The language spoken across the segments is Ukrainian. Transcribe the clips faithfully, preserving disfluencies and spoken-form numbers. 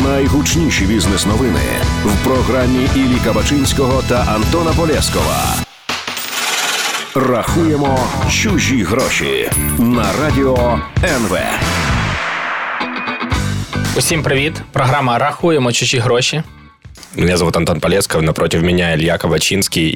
Найгучніші бізнес-новини в програмі Іллі Кабачинського та Антона Полєскова. Рахуємо чужі гроші на радіо ен ве. Усім привіт. Програма «Рахуємо чужі гроші». Меня зовут Антон Полєсков, напротив меня Илья Кабачинский,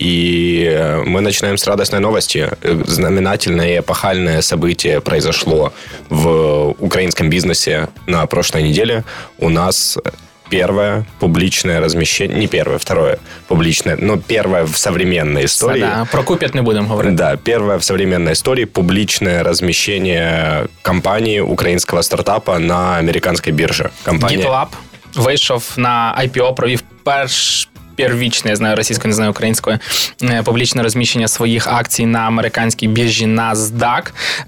и мы начинаем с радостной новости. Знаменательное и эпохальное событие произошло в украинском бизнесе на прошлой неделе. У нас первое публичное размещение, не первое, второе публичное, но первое в современной истории. Да, про Куп'ят не будем говорить. Да, первое в современной истории публичное размещение компании украинского стартапа на американской бирже. Компания... GitLab вийшов на ай пі о, провів перш... первічне, я знаю російською, не знаю українською, публічне розміщення своїх акцій на американській біржі NASDAQ.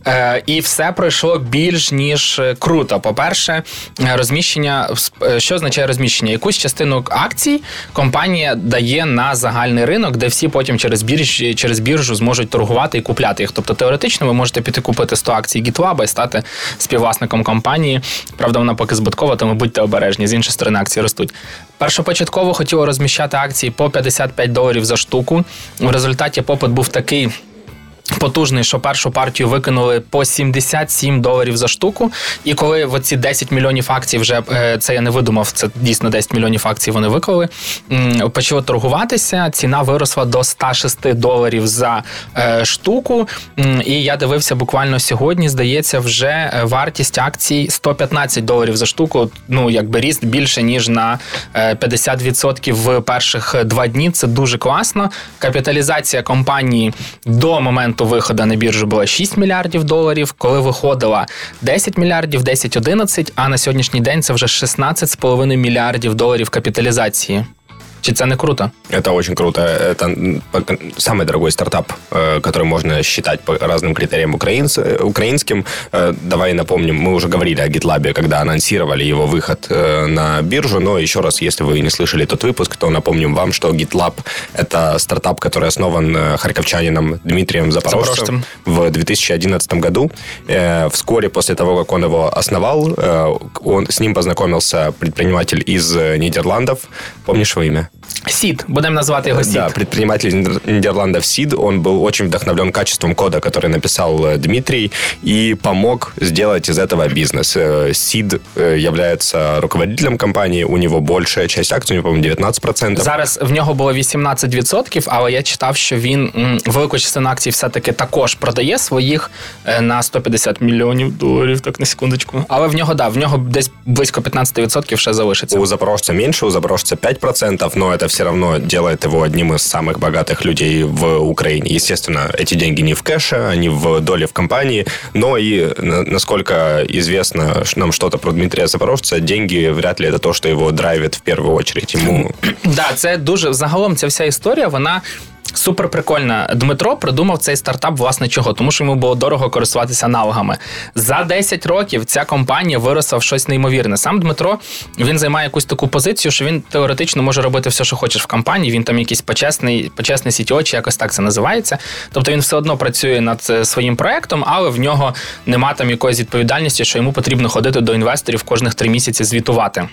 І все пройшло більш ніж круто. По-перше, розміщення, що означає розміщення? Якусь частину акцій компанія дає на загальний ринок, де всі потім через біржу, через біржу зможуть торгувати і купляти їх. Тобто теоретично ви можете піти купити сто акцій GitLab і стати співвласником компанії. Правда, вона поки збиткова, тому будьте обережні. З іншої сторони, акції ростуть. Першопочатково хотіло розміщати акції по п'ятдесят п'ять доларів за штуку. В результаті попит був такий потужний, що першу партію викинули по сімдесят сім доларів за штуку. І коли оці десять мільйонів акцій вже, це я не видумав, це дійсно десять мільйонів акцій вони виклали, почали торгуватися, ціна виросла до сто шість доларів за штуку. І я дивився буквально сьогодні, здається, вже вартість акцій сто п'ятнадцять доларів за штуку. Ну, якби ріст більше, ніж на п'ятдесят відсотків в перших два дні. Це дуже класно. Капіталізація компанії до моменту виходу на біржу була шість мільярдів доларів, коли виходила десять мільярдів, десять-одинадцять, а на сьогоднішній день це вже шістнадцять з половиною мільярдів доларів капіталізації. Чи це не круто? Это очень круто. Это самый дорогой стартап, который можно считать по разным критериям украинским. Давай напомним, мы уже говорили о GitLab, когда анонсировали его выход на биржу, но еще раз, если вы не слышали тот выпуск, то напомним вам, что GitLab – это стартап, который основан харьковчанином Дмитрием Запорожцем в две тысячи одиннадцатом году. Вскоре после того, как он его основал, он, с ним познакомился предприниматель из Нидерландов. Помнишь его имя? Сид, будем называть его Сид. Да, предприниматель Нидерландов Сид, он был очень вдохновлен качеством кода, который написал Дмитрий, и помог сделать из этого бизнес. Сид является руководителем компанії, у нього більша частина акцій, у нього, по-моєму, дев'ятнадцять відсотків. Зараз в нього було вісімнадцять відсотків, але я читав, що він м, велику частину акцій все-таки також продає своїх на сто п'ятдесят мільйонів доларів, так на секундочку. Але в нього, да, в нього десь близько п'ятнадцять відсотків ще залишиться. У Запорожця менше, у Запорожця п'ять відсотків, но это все равно делает его одним из самых богатых людей в Украине. Естественно, эти деньги не в кэше, они в доле в компании, но и, насколько известно нам что-то про Дмитрия Запорожца, деньги вряд ли это то, что его драйвит в первую очередь. Ему... Да, це дуже, загалом ця вся історія, вона супер прикольна. Дмитро придумав цей стартап, власне, чого? Тому що йому було дорого користуватися аналогами. За десять років ця компанія виросла в щось неймовірне. Сам Дмитро, він займає якусь таку позицію, що він теоретично може робити все, що хочеш в компанії. Він там якийсь почесний, почесний сі ті о, чи якось так це називається. Тобто він все одно працює над своїм проектом, але в нього нема там якоїсь відповідальності, що йому потрібно ходити до інвесторів кожних три місяці звітувати.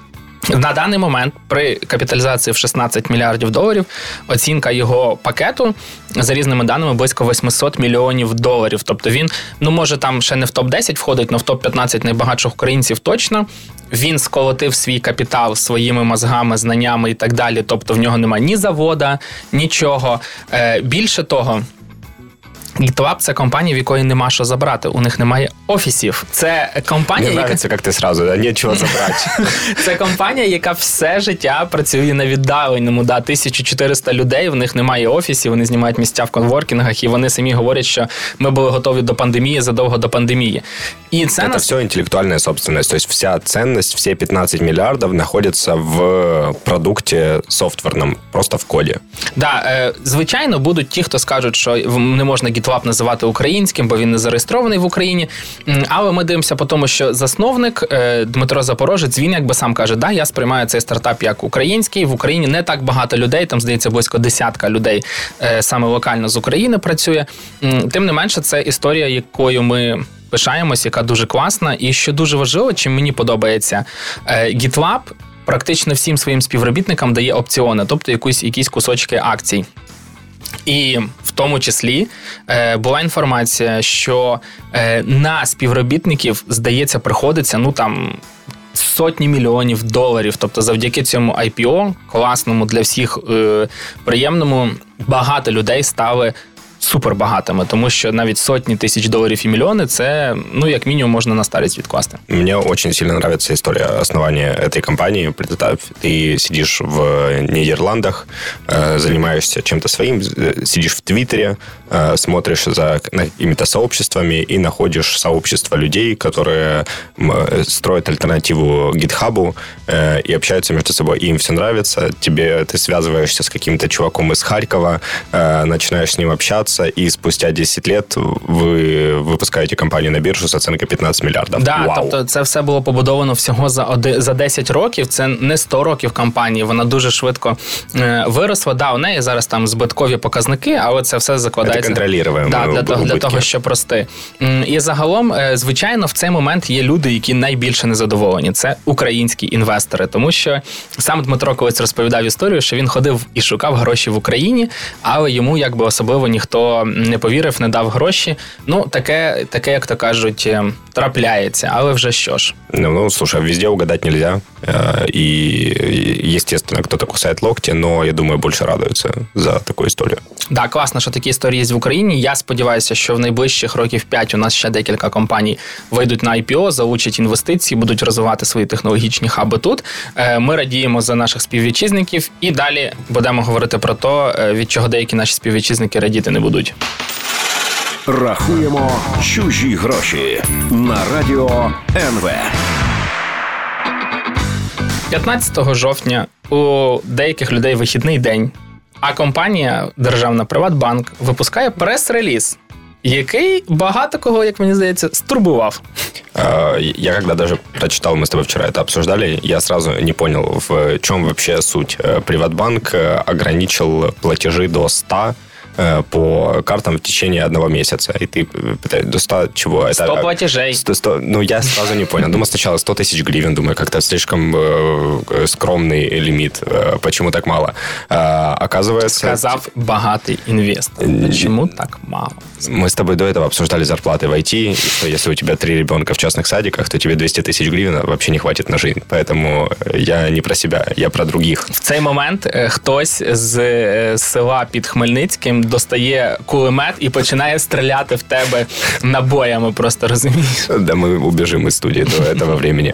На даний момент при капіталізації в шістнадцять мільярдів доларів оцінка його пакету за різними даними близько вісімсот мільйонів доларів. Тобто він, ну може там ще не в топ десять входить, але в топ п'ятнадцять найбагатших українців точно. Він сколотив свій капітал своїми мозгами, знаннями і так далі. Тобто в нього немає ні завода, нічого. Е, більше того, GitLab – це компанія, в якої нема що забрати. У них немає офісів. Це компанія, Мені подобається, яка... як ти сразу, да, нічого забрати. Це компанія, яка все життя працює на віддаленому. Да, тисяча чотириста людей, в них немає офісів, вони знімають місця в конворкінгах, і вони самі говорять, що ми були готові до пандемії задовго до пандемії. І це Это нас... все интеллектуальная собственность. То есть вся ценность, все пятнадцать миллиардов находятся в продукте софтверном, просто в коді. Да, е, звичайно, будуть ті, хто скажуть, що не можна GitLab називати українським, бо він не зареєстрований в Україні. Але ми дивимося по тому, що засновник е, Дмитро Запорожець, він якби сам каже, да, я сприймаю цей стартап як український. В Україні не так багато людей, там, здається, близько десятка людей е, саме локально з України працює. Тим не менше, це історія, якою ми пишаємось, яка дуже класна. І що дуже важливо, чим мені подобається, GitLab практично всім своїм співробітникам дає опціони, тобто якусь, якісь кусочки акцій. І в тому числі е, була інформація, що е, на співробітників, здається, приходиться, ну там, сотні мільйонів доларів. Тобто завдяки цьому ай пі о, класному для всіх, е, приємному, багато людей стали супербагатими, тому що навіть сотні тисяч доларів і мільйони – це, ну, як мінімум, можна на старість відкласти. Мне очень сильно нравится история основания этой компании. Представь, ты сидишь в Нидерландах, занимаешься чем-то своим, сидишь в Твиттере, смотришь за какими-то сообществами и находишь сообщество людей, которые строят альтернативу GitHub и общаются между собой. Им все нравится. Тебе, ты связываешься с каким-то чуваком из Харькова, начинаешь с ним общаться, и спустя десять лет ви випускаєте компанію на біржу з оцінкою п'ятнадцять мільярдів. Да, Вау. тобто це все було побудовано всього за оди, за десять років. Це не сто років компанії. Вона дуже швидко е, виросла. Да, у неї зараз там збиткові показники, але це все закладається. Це контролюємо. Да, для, того, для того, щоб рости. І загалом, е, звичайно, в цей момент є люди, які найбільше незадоволені. Це українські інвестори. Тому що сам Дмитро колись розповідав історію, що він ходив і шукав гроші в Україні, але йому якби особливо ніхто не повірив, не дав гроші. Ну, таке, таке, як то кажуть, трапляється. Але вже що ж? Ну, ну слушай, везде угадать нельзя. И, естественно, кто-то кусает локти, но, я думаю, больше радуются за таку історію. Да, класно, що такі історії є в Україні. Я сподіваюся, що в найближчих років п'ять у нас ще декілька компаній вийдуть на ай пі о, залучать інвестиції, будуть розвивати свої технологічні хаби тут. Ми радіємо за наших співвітчизників і далі будемо говорити про те, від чого деякі наші співвітчизники радіти не будуть. Рахуємо чужі гроші на радіо ен ве. п'ятнадцятого жовтня у деяких людей вихідний день, а компанія державна «Приватбанк» випускає прес-реліз, який багато кого, як мені здається, стурбував. Я когда даже прочитал, мы с тобой вчера это обсуждали, я сразу не понял, в чем вообще суть. «Приватбанк» ограничил платежи до ста по картам в течение одного месяца. И ты пытаешься до ста чего? Это сто платежей. сто, сто, ну, я сразу не понял. Думал сначала сто тысяч гривен. Думаю, как-то слишком э, скромный лимит. Э, почему так мало? А, оказывается... Сказав богатый инвестор. Почему так мало? Мы с тобой до этого обсуждали зарплаты в ай ти, и что если у тебя три ребенка в частных садиках, то тебе двести тысяч гривен вообще не хватит на жизнь. Поэтому я не про себя, я про других. В цей момент хтось з села під Хмельницьким достає кулемет і починає стріляти в тебе набоями, просто розумієш? Да, мы убежим из студии до этого времени.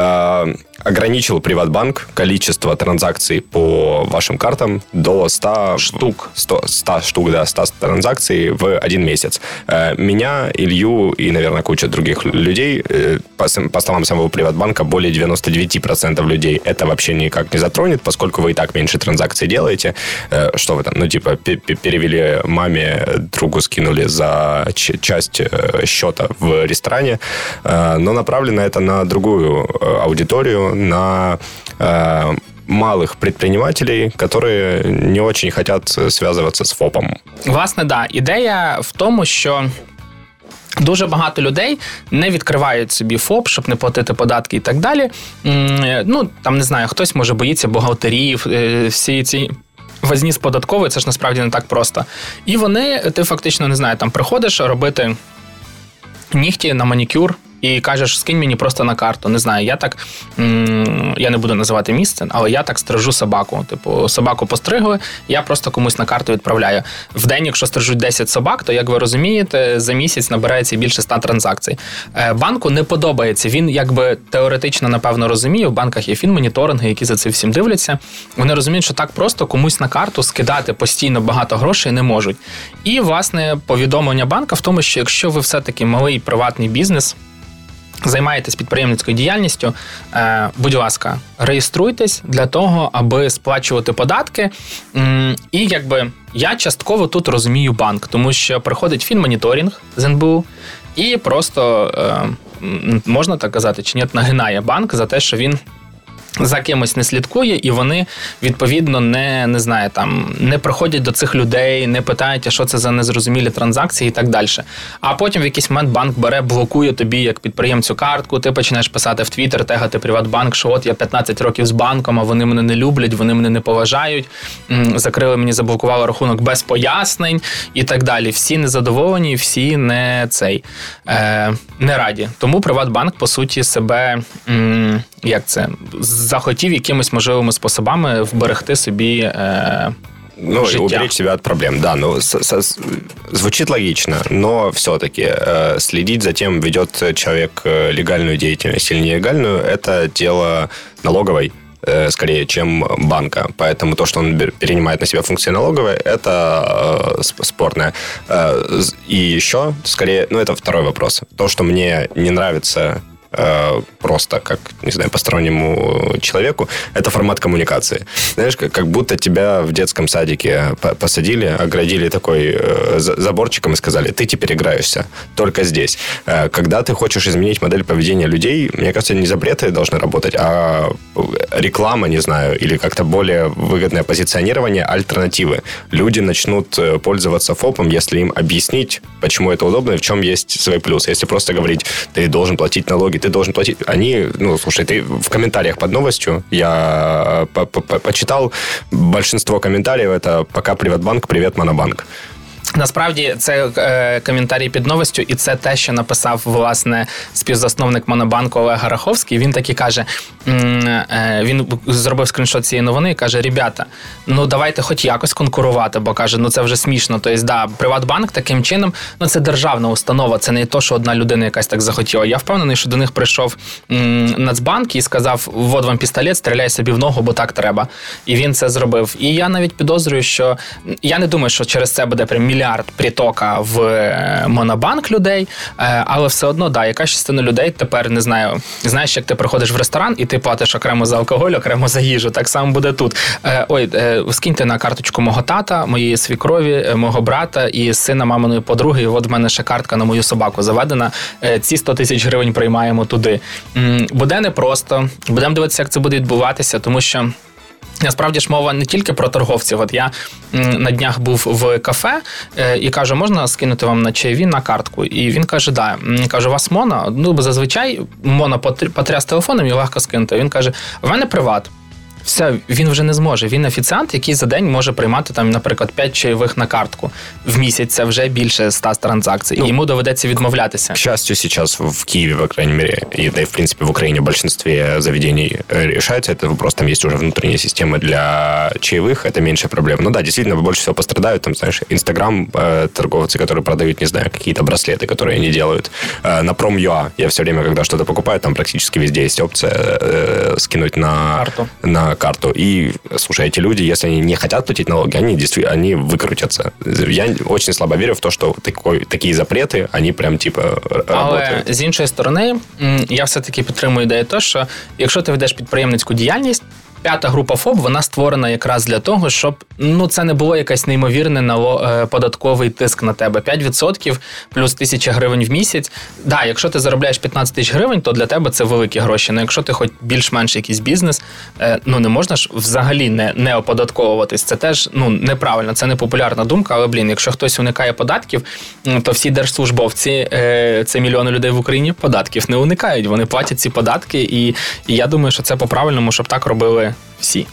Ограничил Приватбанк количество транзакций по вашим картам до ста штук. сто, сто штук, да, сто транзакций в один месяц. Меня, Илью и, наверное, куча других людей, по, по словам самого Приватбанка, более девяносто девять процентов людей это вообще никак не затронет, поскольку вы и так меньше транзакций делаете. Что вы там, ну, типа, перевели маме, другу скинули за часть счета в ресторане, но направлено это на другую аудиторию, на э, малых предпринимателей, которые не очень хотят связываться з ФОПом. Власне, да. Ідея в тому, що дуже багато людей не відкривають собі ФОП, щоб не платити податки і так далі. Ну, там, не знаю, хтось, може, боїться бухгалтерів, всі ці... возні з податковою, це ж насправді не так просто. І вони, ти фактично, не знаю, там приходиш робити нігті на манікюр, і кажеш, скинь мені просто на карту. Не знаю, я так, м- я не буду називати місце, але я так стрижу собаку. Типу, собаку постригли, я просто комусь на карту відправляю. В день, якщо стрижуть десять собак, то, як ви розумієте, за місяць набирається більше ста транзакцій. Банку не подобається. Він, якби, теоретично, напевно, розуміє, в банках є фінмоніторинги, які за цим всім дивляться. Вони розуміють, що так просто комусь на карту скидати постійно багато грошей не можуть. І, власне, повідомлення банка в тому, що якщо ви все-таки малий приватний бізнес, займаєтесь підприємницькою діяльністю, е, будь ласка, реєструйтесь для того, аби сплачувати податки. М, і якби я частково тут розумію банк, тому що приходить фінмоніторинг з ен бе у і просто, е, можна так казати, чи ні, нагинає банк за те, що він за кимось не слідкує, і вони, відповідно, не, не знаю, там, не приходять до цих людей, не питають, а що це за незрозумілі транзакції і так далі. А потім в якийсь момент банк бере, блокує тобі як підприємцю картку, ти починаєш писати в Твіттер, тегати Приватбанк, що от я п'ятнадцять років з банком, а вони мене не люблять, вони мене не поважають, закрили мені, заблокували рахунок без пояснень і так далі. Всі незадоволені, всі не цей, е, не раді. Тому Приватбанк, по суті, себе, м, як це, захотів якимись можливими способами вберегти собі е, Ну, життя. уберечь себя от проблем, да. Ну, с, с, звучит логично, но все-таки э, следить за тем, ведет человек легальную деятельность или нелегальную, это дело налоговой, э, скорее, чем банка. Поэтому то, что он перенимает на себя функции налоговой, это э, спорное. Э, и еще, скорее, ну, это второй вопрос. То, что мне не нравится просто как, не знаю, постороннему человеку, это формат коммуникации. Знаешь, как, как будто тебя в детском садике посадили, оградили такой э, заборчиком и сказали, ты теперь играешься только здесь. Э, когда ты хочешь изменить модель поведения людей, мне кажется, не запреты должны работать, а реклама, не знаю, или как-то более выгодное позиционирование, альтернативы. Люди начнут пользоваться ФОПом, если им объяснить, почему это удобно и в чем есть свои плюсы. Если просто говорить, ты должен платить налоги, ты должен платить. Они, ну, слушай, ты в комментариях под новостью, я почитал, большинство комментариев это «Пока Приватбанк, привет Монобанк». Насправді, це е, коментарі під новостю, і це те, що написав, власне, співзасновник Монобанку Олег Раховський. Він таки каже, м, е, він зробив скріншот цієї новини і каже, ребята, ну давайте хоч якось конкурувати, бо каже, ну це вже смішно. Тобто, да, Приватбанк таким чином, ну це державна установа, це не то, що одна людина якась так захотіла. Я впевнений, що до них прийшов м, Нацбанк і сказав, вот вам пістолет, стріляй собі в ногу, бо так треба. І він це зробив. І я навіть підозрюю, що, я не думаю, що через це буде прям мільярд притока в Монобанк людей, але все одно, да, яка частина людей тепер, не знаю, знаєш, як ти приходиш в ресторан і ти платиш окремо за алкоголь, окремо за їжу, так само буде тут. Ой, скиньте на карточку мого тата, моєї свікрові, мого брата і сина маминої подруги, і от в мене ще картка на мою собаку заведена, ці сто тисяч гривень приймаємо туди. Буде непросто, будемо дивитися, як це буде відбуватися, тому що насправді ж мова не тільки про торговців. От я на днях був в кафе е, і кажу, можна скинути вам на чайові на картку? І він каже, да. Каже, у вас моно? Ну, бо зазвичай моно потряс телефоном і легко скинути. Він каже, в мене приват. Все, він вже не зможе. Він офіціант, який за день може приймати, там, наприклад, п'ять чайових на картку. В місяць це вже більше ста транзакцій. Ну, і йому доведеться відмовлятися. К счастью, сейчас в Киеве, по крайней мере, и да и, в принципе, в Украине в большинстве заведений решается этот вопрос. Там есть уже внутренняя система для чаевых, это меньше проблем. Ну да, действительно, больше всего пострадают, там, знаешь, Инстаграм, э, торговцы, которые продают, не знаю, какие-то браслеты, которые они делают. Э, на Prom.ua я все время, когда что-то покупаю, там практически везде есть опция э, скинуть на карту. на карту. И, слушай, эти люди, если они не хотят платить налоги, они действительно, они выкрутятся. Я очень слабо верю в то, что такой, такие запреты, они прям, типа, работают. Але, з іншої сторони, я все-таки підтримую ідею того, що якщо ти ведеш підприємницьку діяльність, п'ята група ФОП, вона створена якраз для того, щоб, ну, це не було якийсь неймовірний нало... податковий тиск на тебе. п'ять відсотків плюс тисяча гривень в місяць. Да, якщо ти заробляєш п'ятнадцять тисяч гривень, то для тебе це великі гроші. Ну, якщо ти хоч більш-менш якийсь бізнес, ну, не можна ж взагалі не, не оподатковуватись. Це теж, ну, неправильно, це не популярна думка, але, блін, якщо хтось уникає податків, то всі держслужбовці, це мільйони людей в Україні, податків не уникають. Вони платять ці податки, і, і я думаю, що це по-правильному, щоб так робили все.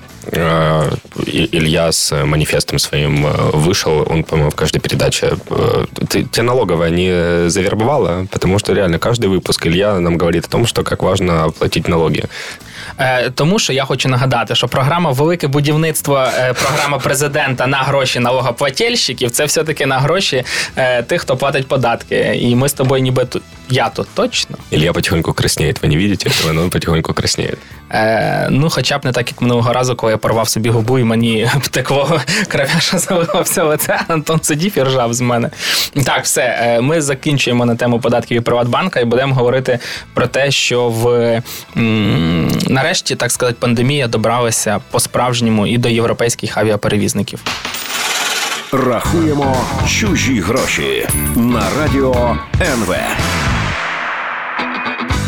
Илья с манифестом своим вышел, он, по-моему, в каждой передаче. Ты, ты налоговая не завербовала, потому что реально каждый выпуск Илья нам говорит о том, что как важно платить налоги. Тому що я хочу нагадати, що програма «Велике будівництво», програма президента на гроші налогоплательщиків, це все-таки на гроші тих, хто платить податки. І ми з тобою ніби тут, я тут точно. Илья потихоньку краснеет, ви не бачите этого, но він потихоньку краснеє. Е, ну, хоча б не так, як минулого разу, коли я порвав собі губу і мені текло кров'яша залило все лице, Антон сидів і ржав з мене. Так, все, ми закінчуємо на тему податків і Приватбанка і будемо говорити про те, що в м, нарешті, так сказати, пандемія добралася по-справжньому і до європейських авіаперевізників. Рахуємо чужі гроші на радіо ен ве.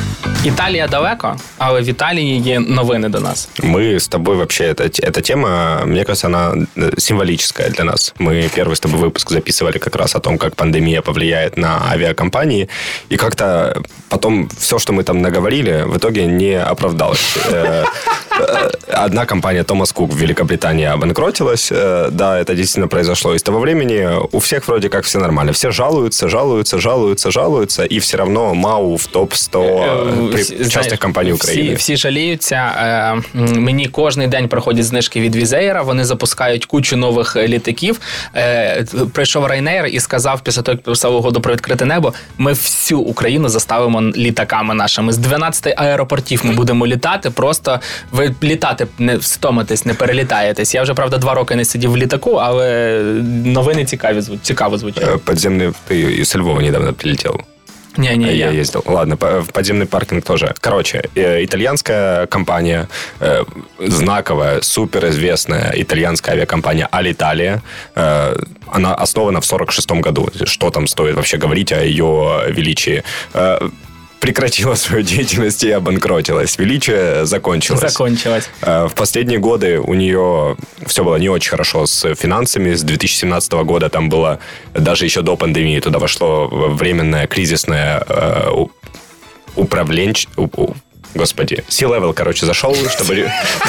Италия далеко, але в Италии є новини до нас. Мы с тобой вообще, эта, эта тема, мне кажется, она символическая для нас. Мы первый с тобой выпуск записывали как раз о том, как пандемия повлияет на авиакомпании, и как-то потом все, что мы там наговорили, в итоге не оправдалось. Одна компания Thomas Cook в Великобритании обанкротилась. Да, это действительно произошло. И с того времени у всех вроде как все нормально. Все жалуются, жалуются, жалуются, жалуются, и все равно МАУ в топ сто частних компаній України. Всі, всі жаліються. Мені кожен день проходять знижки від Візеєра, вони запускають кучу нових літаків. Прийшов Ryanair і сказав, після того, як підписав угоду про відкрите небо, ми всю Україну заставимо літаками нашими. З дванадцяти аеропортів ми будемо літати, просто ви літати не встомитесь, не перелітаєтесь. Я вже, правда, два роки не сидів в літаку, але новини цікаві, цікаво звучать. Подземний, ти із Львова недавно прилетів. Не, не, я я ездил. Ладно, в подземный паркинг тоже. Короче, итальянская компания, знаковая, суперизвестная итальянская авиакомпания Alitalia, она основана в сорок шестом году. Что там стоит вообще говорить о ее величии? Прекратила свою деятельность и обанкротилась. Величие закончилось. Закончилось. В последние годы у нее все было не очень хорошо с финансами. С две тысячи семнадцатого года там было, даже еще до пандемии, туда вошло временное кризисное э, управленч... Господи, C-level, короче, зашел, чтобы...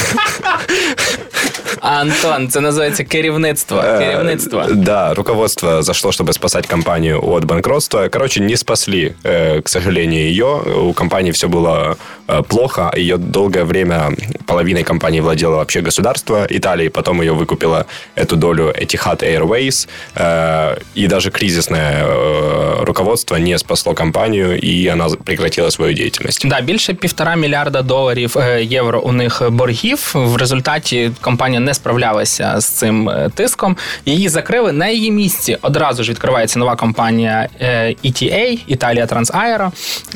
Антон, це називається керівництво. Керівництво. Да, руководство зашло, чтобы спасать компанию от банкротства. Короче, не спасли, к сожалению, ее. У компании все было плохо. Ее долгое время половиной компании владело вообще государство Италии. Потом ее выкупила эту долю Etihad Airways. И даже кризисное руководство не спасло компанию, и она прекратила свою деятельность. Да, більше півтора мільярда доларів євро у них боргів. В результаті компанія не справлялася з цим тиском. Її закрили. На її місці одразу ж відкривається нова компанія і ті ей, Italia Transaero,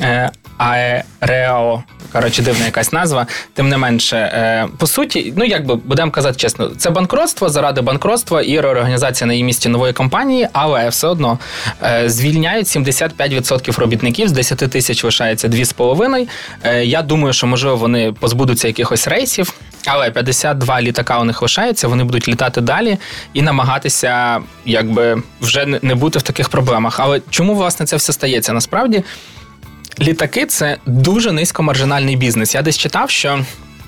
Aereo, коротше, дивна якась назва. Тим не менше, по суті, ну, якби, будемо казати чесно, це банкротство заради банкротства і реорганізація на її місці нової компанії, але все одно звільняють сімдесят п'ять відсотків робітників, з десять тисяч лишається дві з половиною. Я думаю, що, можливо, вони позбудуться якихось рейсів, але п'ятдесят два літака у них лишається, вони будуть літати далі і намагатися, якби, вже не бути в таких проблемах. Але чому, власне, це все стається? Насправді, літаки – це дуже низькомаржинальний бізнес. Я десь читав, що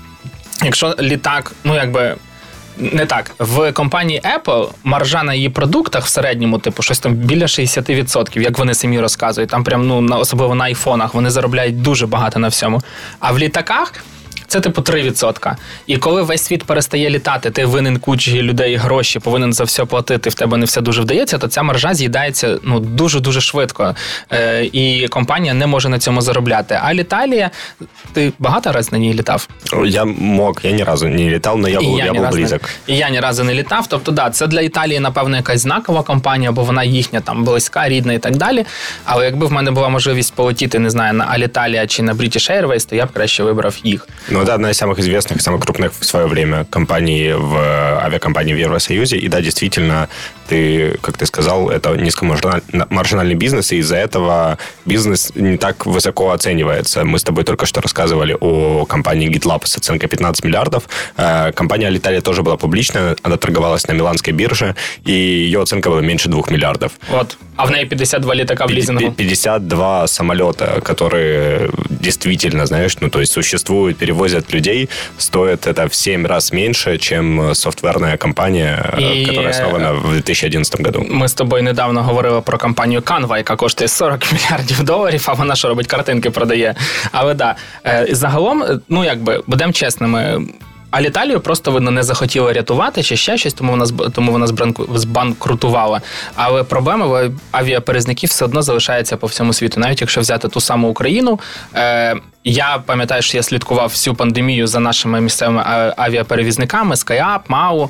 якщо літак, ну, якби, не так, в компанії Apple маржа на її продуктах в середньому, типу, щось там біля шістдесят відсотків, як вони самі розказують. Там прям, ну, особливо на айфонах, вони заробляють дуже багато на всьому. А в літаках це, типу, три відсотки. І коли весь світ перестає літати, ти винен кучі людей гроші, повинен за все платити, в тебе не все дуже вдається, то ця маржа з'їдається, ну, дуже-дуже швидко. Е, і компанія не може на цьому заробляти. А Alitalia, ти багато разів на ній літав? Я мог, я ні разу не літав, але я був, я я був близьок. Не, і я ні разу не літав. Тобто, да, це для Італії, напевно, якась знакова компанія, бо вона їхня там близька, рідна і так далі. Але якби в мене була можливість полетіти, не знаю, на Alitalia чи на British Airways, то я б краще вибрав їх. Ну, это одна из самых известных, самых крупных в свое время компаний, в авиакомпании в Евросоюзе. И да, действительно, ты, как ты сказал, это низкомаржинальный бизнес, и из-за этого бизнес не так высоко оценивается. Мы с тобой только что рассказывали о компании GitLab с оценкой пятнадцать миллиардов. Компания Alitalia тоже была публичная, она торговалась на Миланской бирже, и ее оценка была меньше двух миллиардов. Вот. А в ней пятьдесят два летака в лизингу. пятьдесят два самолета, которые действительно, знаешь, ну, то есть существуют, перевозят людей, стоит это в семь раз меньше, чем софтверная компания, и которая основана в две тысячи одиннадцатом году. Ми з тобою недавно говорили про компанію Canva, яка коштує сорок мільярдів доларів, а вона що робить, картинки продає. Але да, загалом, ну, якби, будемо чесними, Alitalia просто, видно, не захотіла рятувати чи ще щось, тому вона, тому вона збанкрутувала. Але проблема авіаперевізників все одно залишається по всьому світу. Навіть якщо взяти ту саму Україну, е, я пам'ятаю, що я слідкував всю пандемію за нашими місцевими авіаперевізниками, SkyUp, МАУ,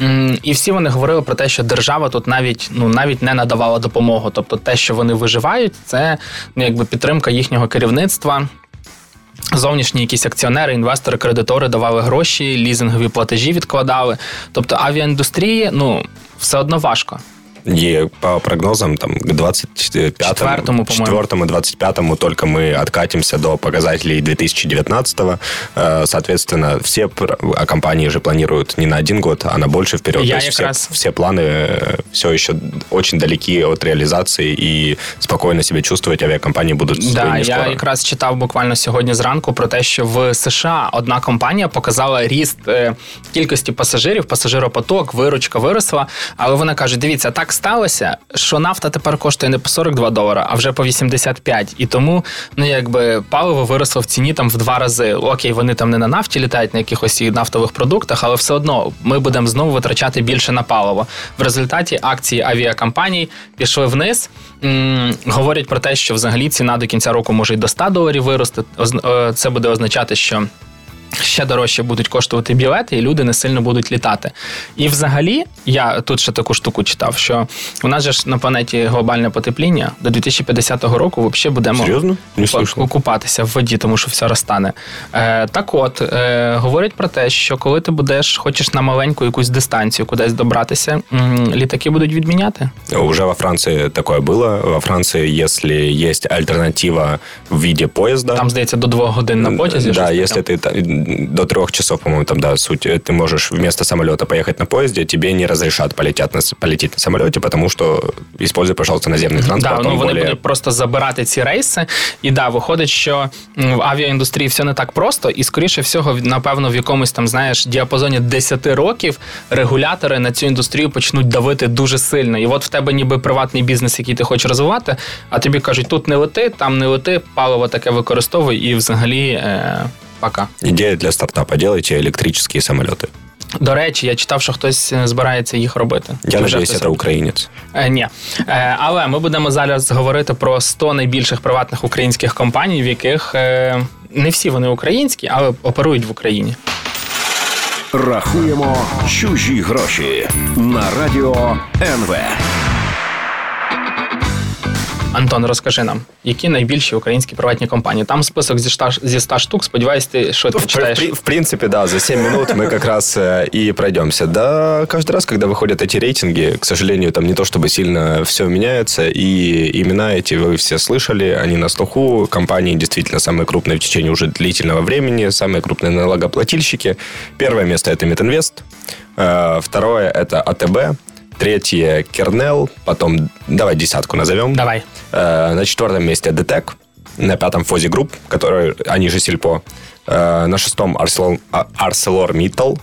і всі вони говорили про те, що держава тут навіть, ну, навіть не надавала допомогу. Тобто те, що вони виживають, це, ну, якби підтримка їхнього керівництва. Зовнішні якісь акціонери, інвестори, кредитори давали гроші, лізингові платежі відкладали. Тобто авіаіндустрії, ну, все одно важко. И по прогнозам, там, к двадцать пятому, четвёртому, двадцать пятому только мы откатимся до показателей две тысячи девятнадцатого. Соответственно, все компании же планируют не на один год, а на больше вперед. Я То есть все, раз... все планы все еще очень далеки от реалізації і спокійно себе чувствувати авіакомпанії будуть да, не скоро. Я якраз читав буквально сьогодні зранку про те, що в США одна компанія показала ріст е, кількості пасажирів, пасажиропоток, виручка виросла, але вона каже, дивіться, так сталося, що нафта тепер коштує не по сорок два долара, а вже по вісімдесят п'ять. І тому, ну, якби паливо виросло в ціні там в два рази. Окей, вони там не на нафті літають, на якихось нафтових продуктах, але все одно ми будемо знову витрачати більше на паливо. В результаті акції авіакомпаній пішли вниз. М- говорять про те, що взагалі ціна до кінця року може й до ста доларів вирости. Це буде означати, що ще дорожче будуть коштувати білети, і люди не сильно будуть літати. І взагалі, я тут ще таку штуку читав, що у нас же ж на планеті глобальне потепління, до дві тисячі п'ятдесятого року взагалі будемо Серйозно? Не слышно. купатися в воді, тому що все розтане. Е, так от, е, говорять про те, що коли ти будеш, хочеш на маленьку якусь дистанцію кудись добратися, м- літаки будуть відміняти. Уже во Франции такое было. Во Франции, если есть альтернатива в виде поезда... Там, здається, до двох годин на потязі. Да, если ты до трех часов, по-моему, там, да, суть, ты можешь вместо самолета поехать на поезде, тебе не разрешат полететь на, полететь на самолете, потому что используй, пожалуйста, наземний транспорт. Да, ну, вони более... будуть просто забирати ці рейси. І да, виходить, що в авіаіндустрії все не так просто, і, скоріше всього, напевно, в якомусь там, знаєш, діапазоні десять років регулятори на цю індустрію почнуть давити дуже сильно. І от в тебе ніби приватний бізнес, який ти хочеш розвивати, а тобі кажуть, тут не лети, там не лети, паливо таке використовуй, і взагалі... Е- Пока. Ідея для стартапа. Делайте електричні самоліти. До речі, я читав, що хтось збирається їх робити. Я сподіваюся, це українець. Е, ні. Е, але ми будемо зараз говорити про сто найбільших приватних українських компаній, в яких е, не всі вони українські, але оперують в Україні. Рахуємо чужі гроші на радіо ен ве. Антон, розкажи нам, які найбільші українські приватні компанії? Там список зі ста, зі ста штук, сподіваюсь, ти швидко в, читаєш. В, в принципе, да, за семь минут мы как раз и пройдемся. Да, каждый раз, когда выходят эти рейтинги, к сожалению, там не то чтобы сильно все меняется, и имена эти вы все слышали, они на слуху. Компании действительно самые крупные в течение уже длительного времени, самые крупные налогоплательщики. Первое место – это Метинвест, второе – это а тэ бэ, третье – Кернел, потом, давай десятку назовем. Давай. На четвертом месте ДТЭК, на пятом Фози Групп, который, они же Сильпо, на шестом ArcelorMittal,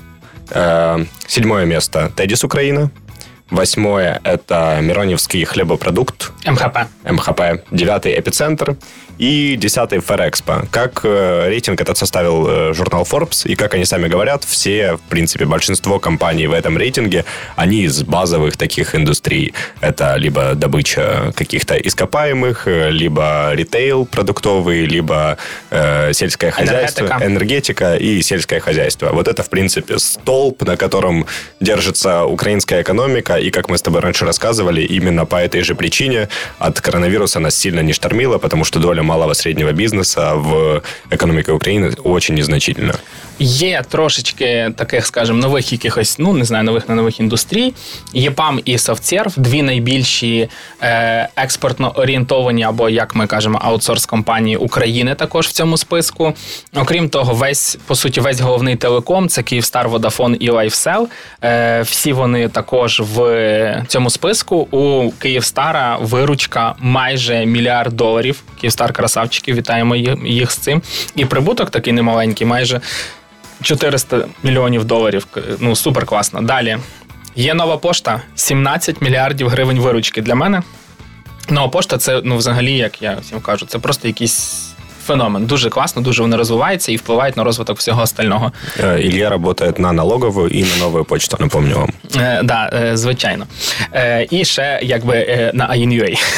седьмое место Тедис Украина, восьмое – это Мироневский хлебопродукт, эм ха пэ. эм ха пэ, девятый – Эпицентр и десятый – Ферэкспо. Как рейтинг этот составил журнал Forbes, и как они сами говорят, все, в принципе, большинство компаний в этом рейтинге, они из базовых таких индустрий. Это либо добыча каких-то ископаемых, либо ритейл продуктовый, либо э, сельское хозяйство, энергетика. энергетика и сельское хозяйство. Вот это, в принципе, столб, на котором держится украинская экономика, и, как мы с тобой раньше рассказывали, именно по этой же причине от коронавируса нас сильно не штормило, потому что доля малого среднего бизнеса в економіці України очень незначительна. Є трошечки таких, скажімо, нових якихось, ну, не знаю, нових не нових індустрій. ЄПАМ і Софтсерв, дві найбільші е, експортно орієнтовані, або, як ми кажемо, аутсорс-компанії України також в цьому списку. Окрім того, весь, по суті, весь головний телеком, це Київстар, Водафон і Лайфсел. Е, всі вони також в цьому списку. У Київстара виручка майже мільярд доларів. Київстар красавчики, вітаємо їх з цим. І прибуток такий немаленький, майже чотириста мільйонів доларів. Ну, супер класно. Далі. Є Нова Пошта. сімнадцять мільярдів гривень виручки. Для мене Нова Пошта – це, ну, взагалі, як я всім кажу, це просто якийсь феномен. Дуже класно, дуже вони розвиваються і впливають на розвиток всього остального. Илья працює на налогову і на Нову Почту, напомню вам. Так, да, е, звичайно. Е, і ще, якби, е, на ай ен ю ей.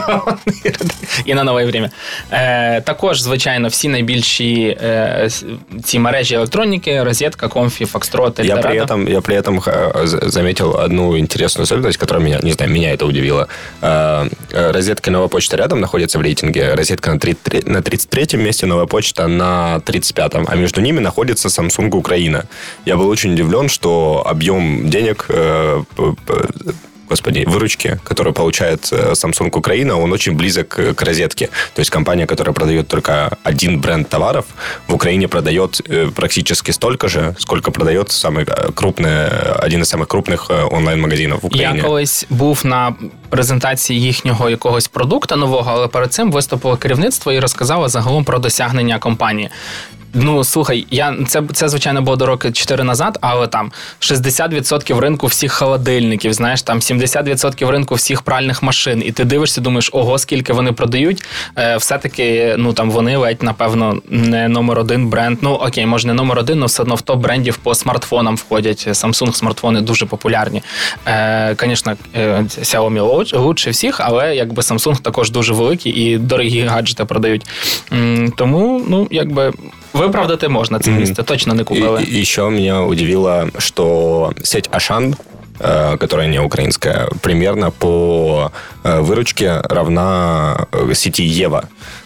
І на Нове Время. Е, також, звичайно, всі найбільші е, ці мережі електроніки, Розетка, Комфі, Фокстрот, я при этом, я при этом заметил одну интересную особенность, которая меня, не знаю, меня это удивило. Розетка и Новая Почта рядом находятся в рейтинге. Розетка на тридцать третьем месте, Новая Почта на тридцать пятом, а между ними находится Samsung Украина. Я был очень удивлен, что объем денег, господи, выручки, которую получает Samsung Украина, он очень близок к розетке. То есть компания, которая продает только один бренд товаров, в Украине продает практически столько же, сколько продает самый крупный, один із самих крупних онлайн-магазинів в Україні. Я колись був на презентації їхнього якогось продукту нового, але перед цим виступило керівництво і розказало загалом про досягнення компанії. Ну, слухай, я це, це, звичайно, було до роки чотири назад, але там шістдесят відсотків ринку всіх холодильників, знаєш, там сімдесят відсотків ринку всіх пральних машин, і ти дивишся, думаєш, ого, скільки вони продають, е, все-таки, ну, там, вони ледь, напевно, не номер один бренд, ну, окей, може, не номер один, але все одно в топ брендів по смартфонам входять, Samsung смартфони дуже популярні. Е, звісно, е, Xiaomi лучше всіх, але, якби, Samsung також дуже великий і дорогі гаджети продають. М, тому, ну, якби, выправдать можно це місце, mm-hmm. точно не купили. И, и еще меня удивило, что сеть Ашан, э, которая не украинская, примерно по э, выручке равна сети Ева.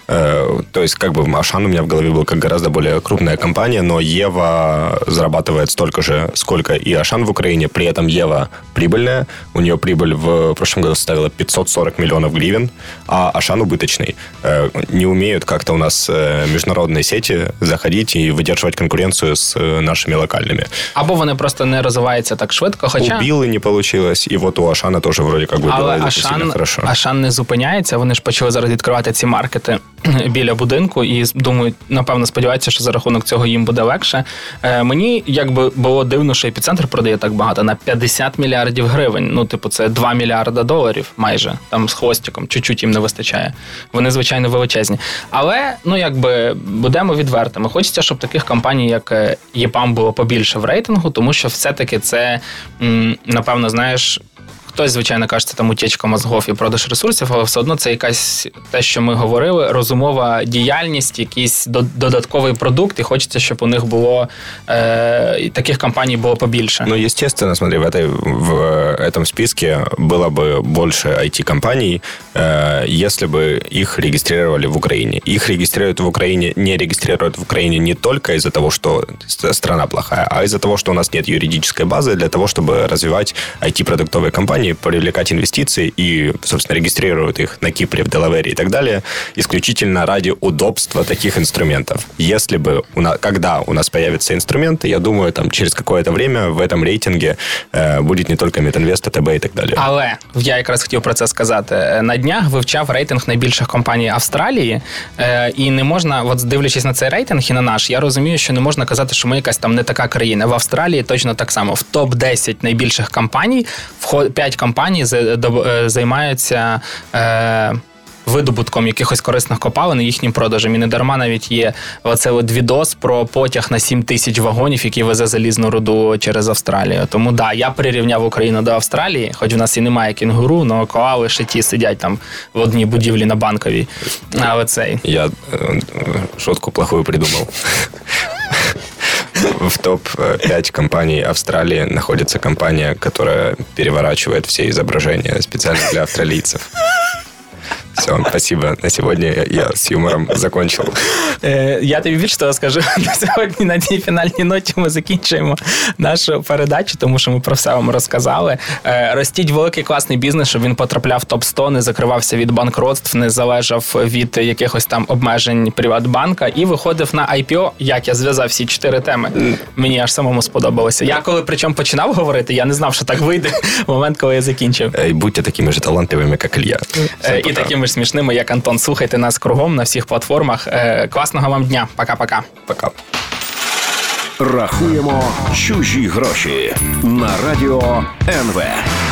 Э, то есть, как бы, Ашан у меня в голове был как гораздо более крупная компания, но Ева зарабатывает столько же, сколько и Ашан в Украине. При этом Ева прибыльная. У нее прибыль в прошлом году составила пятьсот сорок миллионов гривен, а Ашан убыточный. Э, не умеют как-то у нас международные сети заходить и выдерживать конкуренцию с нашими локальными. Або вони просто не розвиваються так швидко, хоча... У Білли не вийшло, і от у Ашана теж вроді як вибило. Але Ашан, Ашан не зупиняється, вони ж почали зараз відкривати ці маркети біля будинку і думають, напевно, сподіваються, що за рахунок цього їм буде легше. Е, мені якби було дивно, що епіцентр продає так багато, на п'ятдесят мільярдів гривень. Ну, типу, це два мільярда доларів майже, там з хвостиком, чуть-чуть їм не вистачає. Вони, звичайно, величезні. Але, ну, якби, будемо відвертими. Хочеться, щоб таких компаній, як ЄПАМ, було побільше в рейтингу, тому що все-таки це, напевно, знаєш, хтось, звичайно, каже, це там утічка мозгов і продаж ресурсів, але все одно це якась, те, що ми говорили, розумова діяльність, якийсь додатковий продукт, і хочеться, щоб у них було, е, таких компаній було побільше. Ну, естественно, смотри, в, этой, в этом списке было бы больше ай ти-компаний, э, если бы их регистрировали в Украине. Их регистрируют в Украине, не регистрируют в Украине не только из-за того, что страна плохая, а из-за того, что у нас нет юридической базы для того, чтобы развивать ай ти-продуктовые компании, привлекать инвестиции и, собственно, регистрируют их на Кипре, в Делавере и так далее, исключительно ради удобства таких инструментов. Если бы, у нас, когда у нас появятся инструменты, я думаю, там через какое-то время в этом рейтинге э, будет не только Метинвест, АТБ і так далі. Але я якраз хотів про це сказати. На днях вивчав рейтинг найбільших компаній Австралії, е, і не можна, от дивлячись на цей рейтинг і на наш, я розумію, що не можна казати, що ми якась там не така країна. В Австралії точно так само. В топ десять найбільших компаній входить п'ять компаній займаються е, видобутком якихось корисних копалин і їхнім продажем. І не дарма навіть є оцей от відос про потяг на сім тисяч вагонів, який везе залізну руду через Австралію. Тому, да, я прирівняв Україну до Австралії, хоч у нас і немає кінгуру, але коали ще ті сидять там в одній будівлі на Банковій. А оцей. Я э, шутку плохую придумал. В топ пять компаний Австралии находится компания, которая переворачивает все изображения специально для австралийцев. Все, спасибо. На сьогодні я з юмором закончив. Е, я тобі більше того скажу. На сьогодні на цій фінальній ноті ми закінчуємо нашу передачу, тому що ми про все вам розказали. Е, ростіть великий класний бізнес, щоб він потрапляв в топ сто, не закривався від банкротств, не залежав від якихось там обмежень Приватбанка і виходив на ай пі о. Як я зв'язав всі чотири теми. Мені аж самому сподобалося. Я коли причому починав говорити, я не знав, що так вийде в момент, коли я закінчив. І будьте такими ж талантливими, як і я. Е, і такими ж смішними, як Антон. Слухайте нас кругом на всіх платформах. Е, класного вам дня. Пока-пока. Пока. Рахуємо чужі гроші на радіо ен ве.